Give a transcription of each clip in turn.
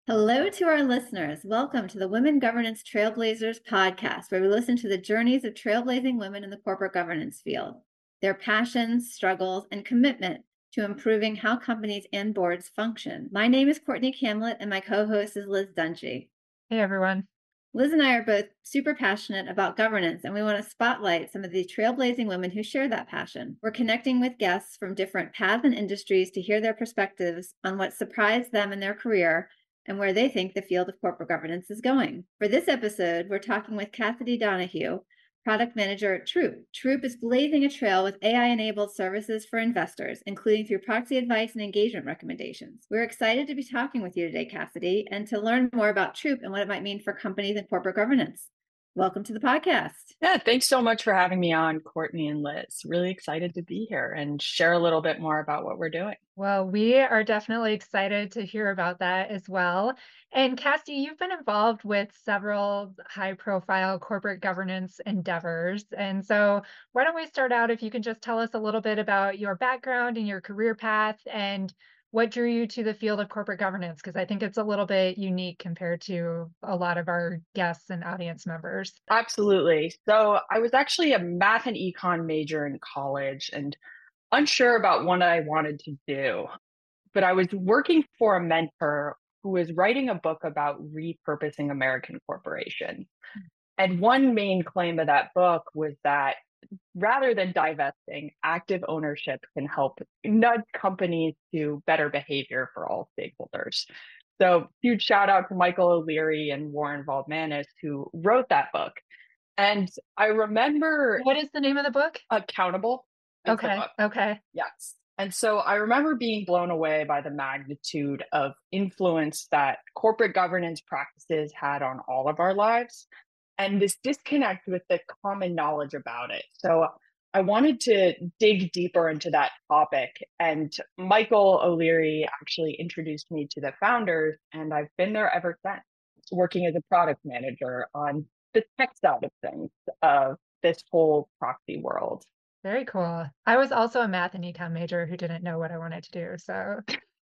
Hello to our listeners. Welcome to the Women Governance Trailblazers podcast, where we listen to the journeys of trailblazing women in the corporate governance field, their passions, struggles, and commitment to improving how companies and boards function. My name is Courtney Camlett, and my co-host is Liz Dungy. Hey, everyone. Liz and I are both super passionate about governance, and we want to spotlight some of the trailblazing women who share that passion. We're connecting with guests from different paths and industries to hear their perspectives on what surprised them in their career and where they think the field of corporate governance is going. For this episode, we're talking with Cassidy Donahue, product manager at Troop. Troop is blazing a trail with AI-enabled services for investors, including through proxy advice and engagement recommendations. We're excited to be talking with you today, Cassidy, and to learn more about Troop and what it might mean for companies and corporate governance. Welcome to the podcast. Yeah, thanks so much for having me on, Courtney and Liz. Really excited to be here and share a little bit more about what we're doing. Well, we are definitely excited to hear about that as well. And Cassie, you've been involved with several high-profile corporate governance endeavors. And so why don't we start out if you can just tell us a little bit about your background and your career path and what drew you to the field of corporate governance? Because I think it's a little bit unique compared to a lot of our guests and audience members. Absolutely. So I was actually a math and econ major in college and unsure about what I wanted to do. But I was working for a mentor who was writing a book about repurposing American corporations. And one main claim of that book was that rather than divesting, active ownership can help nudge companies to better behavior for all stakeholders. So huge shout out to Michael O'Leary and Warren Waldmanis who wrote that book. And I remember What is the name of the book? Accountable is the Okay. book. Okay. Yes. And so I remember being blown away by the magnitude of influence that corporate governance practices had on all of our lives and this disconnect with the common knowledge about it. So I wanted to dig deeper into that topic. And Michael O'Leary actually introduced me to the founders, and I've been there ever since, working as a product manager on the tech side of things of this whole proxy world. Very cool. I was also a math and econ major who didn't know what I wanted to do. So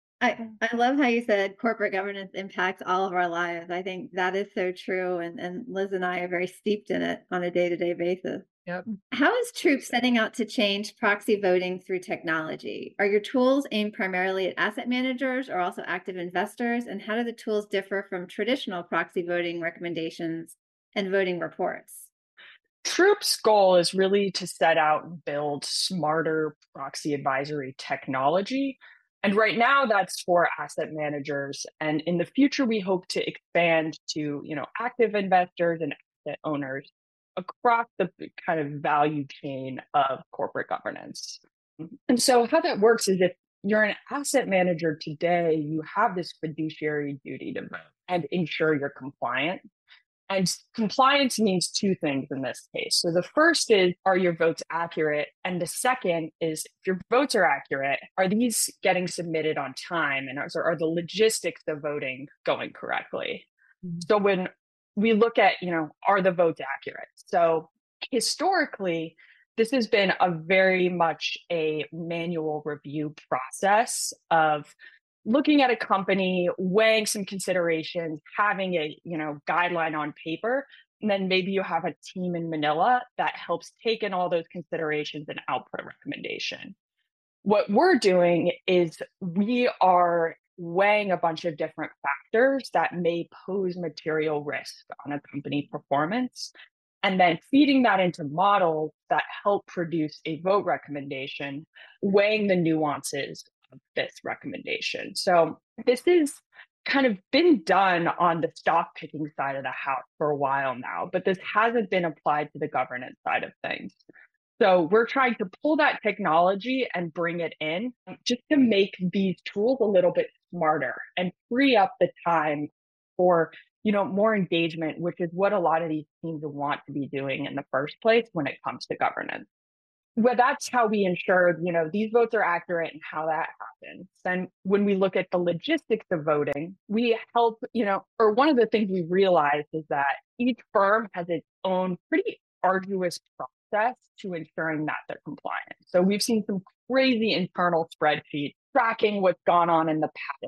I love how you said corporate governance impacts all of our lives. I think that is so true. And Liz and I are very steeped in it on a day-to-day basis. Yep. How is Troop setting out to change proxy voting through technology? Are your tools aimed primarily at asset managers or also active investors? And how do the tools differ from traditional proxy voting recommendations and voting reports? Troop's goal is really to set out and build smarter proxy advisory technology. And right now that's for asset managers. And in the future, we hope to expand to, active investors and asset owners across the kind of value chain of corporate governance. And so how that works is if you're an asset manager today, you have this fiduciary duty to vote and ensure you're compliant. And compliance means two things in this case. So the first is, are your votes accurate? And the second is, if your votes are accurate, are these getting submitted on time? And are the logistics of voting going correctly? Mm-hmm. So when we look at, are the votes accurate? So historically, this has been a very much a manual review process of looking at a company, weighing some considerations, having a guideline on paper, and then maybe you have a team in Manila that helps take in all those considerations and output a recommendation. What we're doing is we are weighing a bunch of different factors that may pose material risk on a company performance, and then feeding that into models that help produce a vote recommendation, weighing the nuances of this recommendation. So this is kind of been done on the stock picking side of the house for a while now, but this hasn't been applied to the governance side of things. So we're trying to pull that technology and bring it in just to make these tools a little bit smarter and free up the time for more engagement, which is what a lot of these teams want to be doing in the first place when it comes to governance. Well, that's how we ensure, these votes are accurate and how that happens. Then when we look at the logistics of voting, we help, or one of the things we realized is that each firm has its own pretty arduous process to ensuring that they're compliant. So we've seen some crazy internal spreadsheets tracking what's gone on in the patent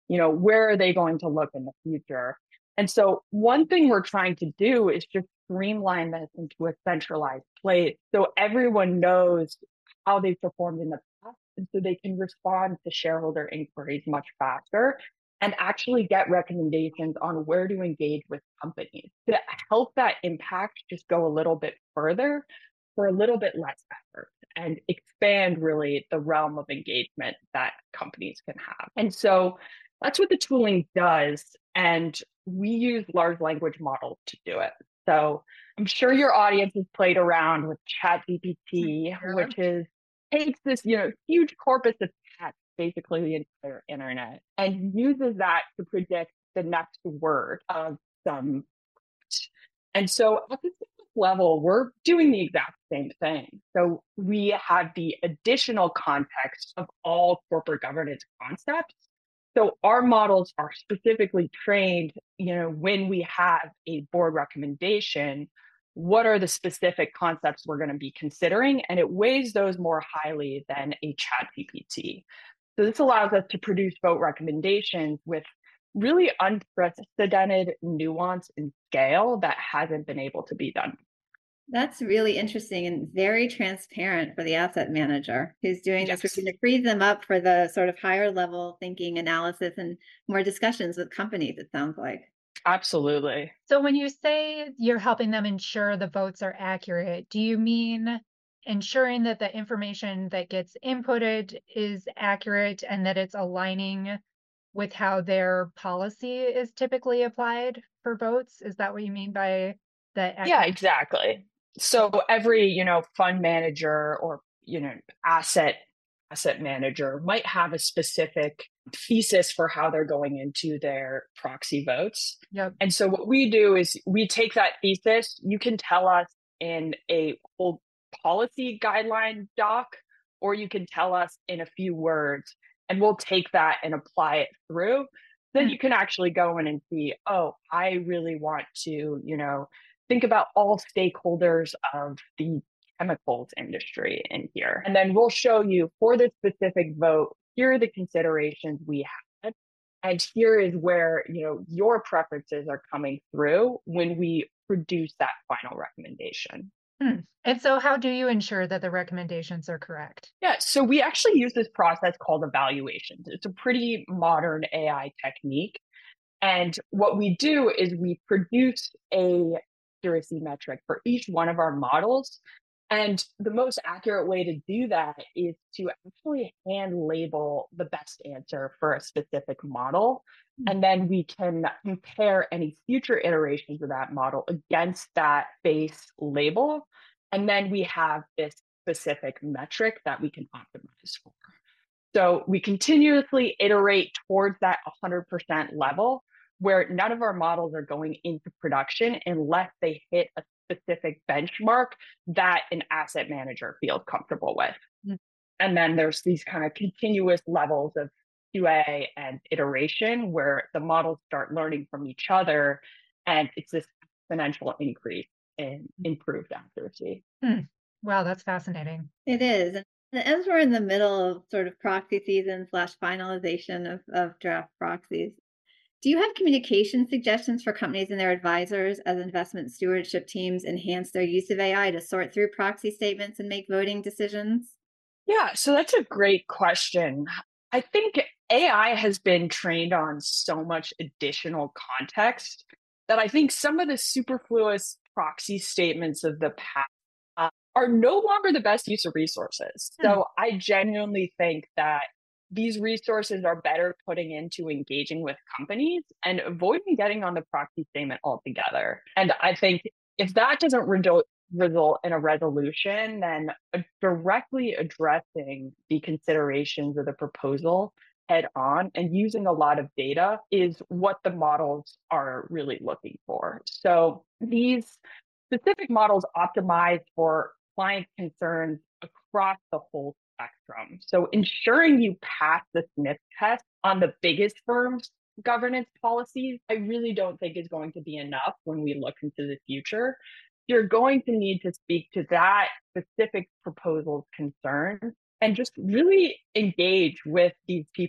where are they going to look in the future? And so one thing we're trying to do is just streamline this into a centralized place so everyone knows how they've performed in the past, and so they can respond to shareholder inquiries much faster and actually get recommendations on where to engage with companies to help that impact just go a little bit further for a little bit less effort and expand really the realm of engagement that companies can have. And so that's what the tooling does. And we use large language models to do it. So I'm sure your audience has played around with ChatGPT, which is takes this, huge corpus of text, basically the entire internet, and uses that to predict the next word of some. And so at the level, we're doing the exact same thing. So we have the additional context of all corporate governance concepts. So our models are specifically trained, when we have a board recommendation, what are the specific concepts we're going to be considering? And it weighs those more highly than a chat GPT. So this allows us to produce vote recommendations with really unprecedented nuance and scale that hasn't been able to be done. That's really interesting and very transparent for the asset manager who's doing this. We're going to free them up for the sort of higher level thinking, analysis, and more discussions with companies, it sounds like. Absolutely. So when you say you're helping them ensure the votes are accurate, do you mean ensuring that the information that gets inputted is accurate and that it's aligning with how their policy is typically applied for votes? Is that what you mean by the Yeah, exactly. So every, fund manager or, asset manager might have a specific thesis for how they're going into their proxy votes. Yep. And so what we do is we take that thesis, you can tell us in a whole policy guideline doc, or you can tell us in a few words, and we'll take that and apply it through. Then you can actually go in and see, oh, I really want to, think about all stakeholders of the chemicals industry in here. And then we'll show you for this specific vote, here are the considerations we had. And here is where, your preferences are coming through when we produce that final recommendation. And so how do you ensure that the recommendations are correct? Yeah, so we actually use this process called evaluations. It's a pretty modern AI technique. And what we do is we produce a accuracy metric for each one of our models. And the most accurate way to do that is to actually hand label the best answer for a specific model. And then we can compare any future iterations of that model against that base label. And then we have this specific metric that we can optimize for. So we continuously iterate towards that 100% level, where none of our models are going into production unless they hit a specific benchmark that an asset manager feels comfortable with. And then there's these kind of continuous levels of QA and iteration where the models start learning from each other, and it's this exponential increase in improved accuracy. Wow, that's fascinating. It is. And as we're in the middle of sort of proxy season / finalization of draft proxies, do you have communication suggestions for companies and their advisors as investment stewardship teams enhance their use of AI to sort through proxy statements and make voting decisions? Yeah, so that's a great question. I think AI has been trained on so much additional context that I think some of the superfluous proxy statements of the past are no longer the best use of resources. So I genuinely think that these resources are better putting into engaging with companies and avoiding getting on the proxy statement altogether. And I think if that doesn't result in a resolution, then directly addressing the considerations of the proposal head on and using a lot of data is what the models are really looking for. So these specific models optimize for client concerns across the whole spectrum. So ensuring you pass the sniff test on the biggest firms' governance policies, I really don't think is going to be enough when we look into the future. You're going to need to speak to that specific proposal's concern and just really engage with these people's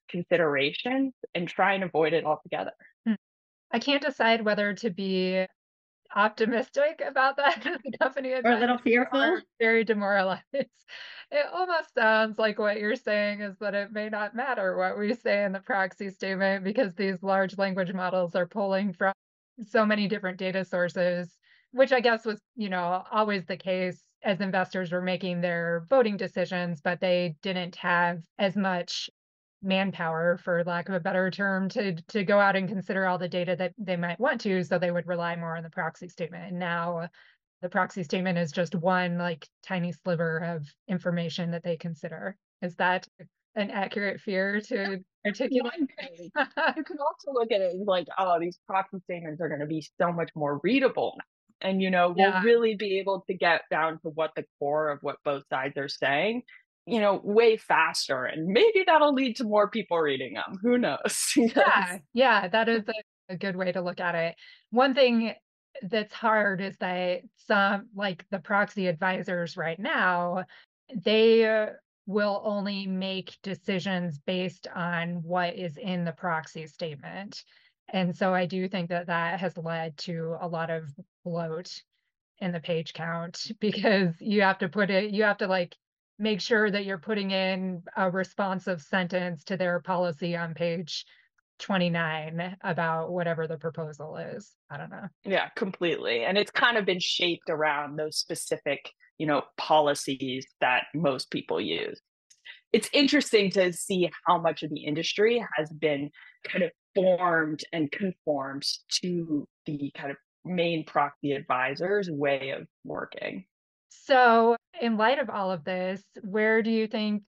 considerations and try and avoid it altogether. Hmm. I can't decide whether to be optimistic about that as a company Or a little fearful. or very demoralized. It almost sounds like what you're saying is that it may not matter what we say in the proxy statement because these large language models are pulling from so many different data sources, which I guess was, always the case as investors were making their voting decisions, but they didn't have as much manpower, for lack of a better term, to go out and consider all the data that they might want to, so they would rely more on the proxy statement. And now the proxy statement is just one like tiny sliver of information that they consider. Is that an accurate fear to articulate? You can also look at it as like, oh, these proxy statements are going to be so much more readable now. And, we'll Yeah. really be able to get down to what the core of what both sides are saying, way faster. And maybe that'll lead to more people reading them. Who knows? Yeah, that is a good way to look at it. One thing that's hard is that some, like the proxy advisors right now, they will only make decisions based on what is in the proxy statement. And so I do think that that has led to a lot of bloat in the page count because you have to like make sure that you're putting in a responsive sentence to their policy on page 29 about whatever the proposal is. I don't know. Yeah, completely. And it's kind of been shaped around those specific, policies that most people use. It's interesting to see how much of the industry has been kind of formed and conformed to the kind of main proxy advisor's way of working. So, in light of all of this, where do you think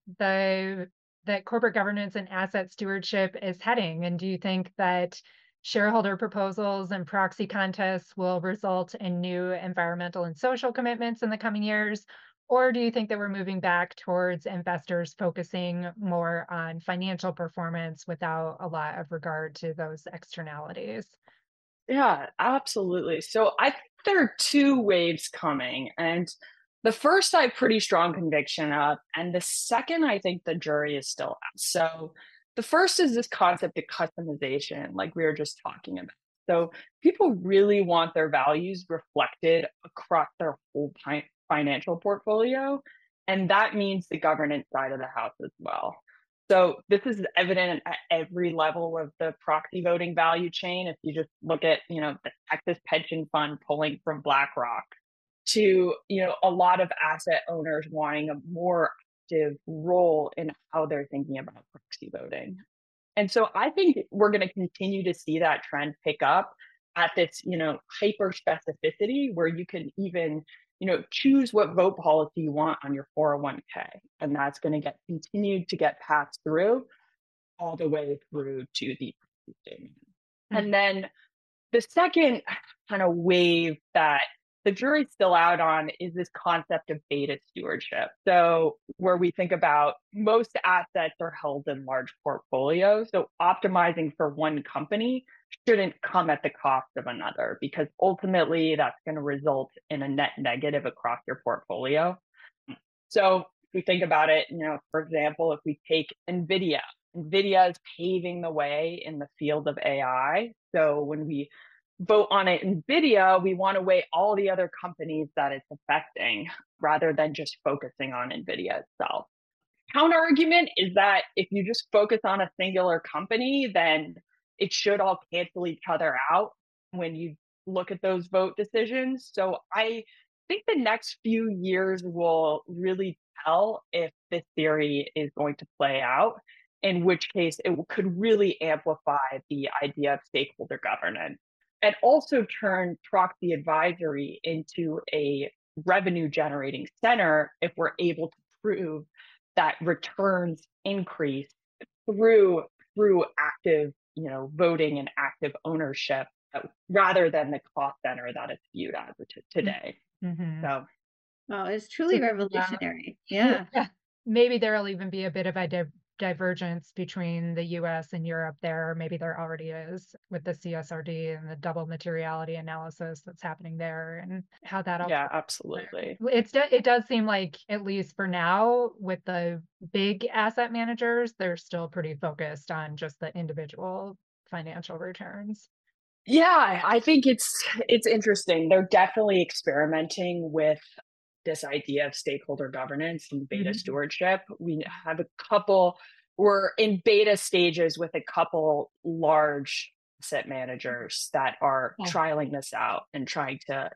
that corporate governance and asset stewardship is heading? And do you think that shareholder proposals and proxy contests will result in new environmental and social commitments in the coming years? Or do you think that we're moving back towards investors focusing more on financial performance without a lot of regard to those externalities? Yeah, absolutely. So I think there are two waves coming. And the first I have pretty strong conviction of. And the second, I think the jury is still out. So the first is this concept of customization, like we were just talking about. So people really want their values reflected across their whole financial portfolio. And that means the governance side of the house as well. So this is evident at every level of the proxy voting value chain. If you just look at, the Texas pension fund pulling from BlackRock to, a lot of asset owners wanting a more active role in how they're thinking about proxy voting. And so I think we're going to continue to see that trend pick up at this, hyper specificity where you can even, choose what vote policy you want on your 401k. And that's going to get continued to get passed through all the way through to the proxy statement. And then the second kind of wave that the jury's still out on is this concept of beta stewardship. So where we think about most assets are held in large portfolios. So optimizing for one company shouldn't come at the cost of another, because ultimately that's going to result in a net negative across your portfolio. So if we think about it, for example, if we take NVIDIA is paving the way in the field of AI. So when we vote on it NVIDIA, we want to weigh all the other companies that it's affecting rather than just focusing on NVIDIA itself. Counter argument is that if you just focus on a singular company, then it should all cancel each other out when you look at those vote decisions. So I think the next few years will really tell if this theory is going to play out, in which case it could really amplify the idea of stakeholder governance and also turn proxy advisory into a revenue generating center if we're able to prove that returns increase through active, voting and active ownership rather than the cost center that it's viewed as today. Mm-hmm. So it's truly revolutionary. Yeah. Maybe there'll even be a bit of a divergence between the US and Europe there, or maybe there already is with the CSRD and the double materiality analysis that's happening there and how that all Yeah, absolutely. it does seem like, at least for now, with the big asset managers, they're still pretty focused on just the individual financial returns. Yeah, I think it's interesting. They're definitely experimenting with this idea of stakeholder governance and beta Mhm. stewardship. We have a couple, we're in beta stages with a couple large asset managers that are Oh, trialing this out and trying to,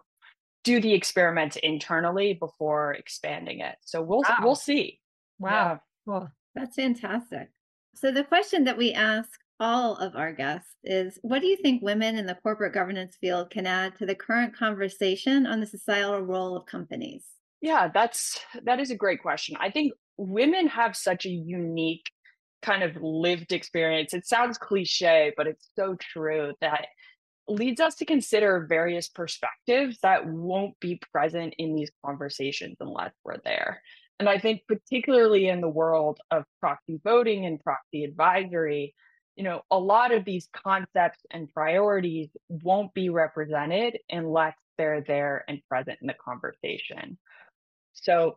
do the experiment internally before expanding it. So we'll wow. see. Wow. Yeah. Cool. That's fantastic. So, the question that we ask all of our guests is, what do you think women in the corporate governance field can add to the current conversation on the societal role of companies? Yeah, that is a great question. I think women have such a unique kind of lived experience. It sounds cliche, but it's so true that leads us to consider various perspectives that won't be present in these conversations unless we're there. And I think particularly in the world of proxy voting and proxy advisory, a lot of these concepts and priorities won't be represented unless they're there and present in the conversation. So,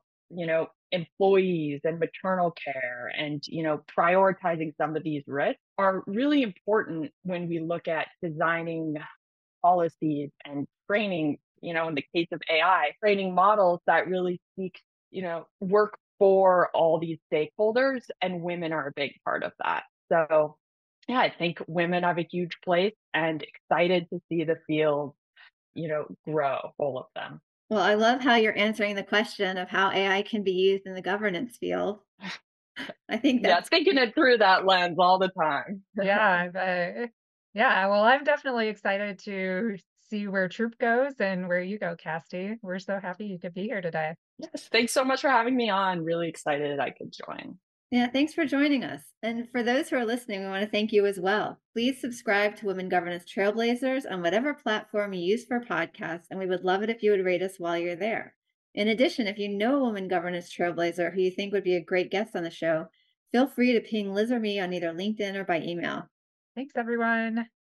employees and maternal care and, prioritizing some of these risks are really important when we look at designing policies and training, in the case of AI, training models that really seek, work for all these stakeholders, and women are a big part of that. So, yeah, I think women have a huge place and excited to see the field, grow, all of them. Well, I love how you're answering the question of how AI can be used in the governance field. I think Yeah, that's thinking it through that lens all the time. Yeah, yeah, well, I'm definitely excited to see where Troop goes and where you go, Casty. We're so happy you could be here today. Yes, thanks so much for having me on. Really excited I could join. Yeah, thanks for joining us. And for those who are listening, we want to thank you as well. Please subscribe to Women Governance Trailblazers on whatever platform you use for podcasts, and we would love it if you would rate us while you're there. In addition, if you know a woman governance trailblazer who you think would be a great guest on the show, feel free to ping Liz or me on either LinkedIn or by email. Thanks, everyone.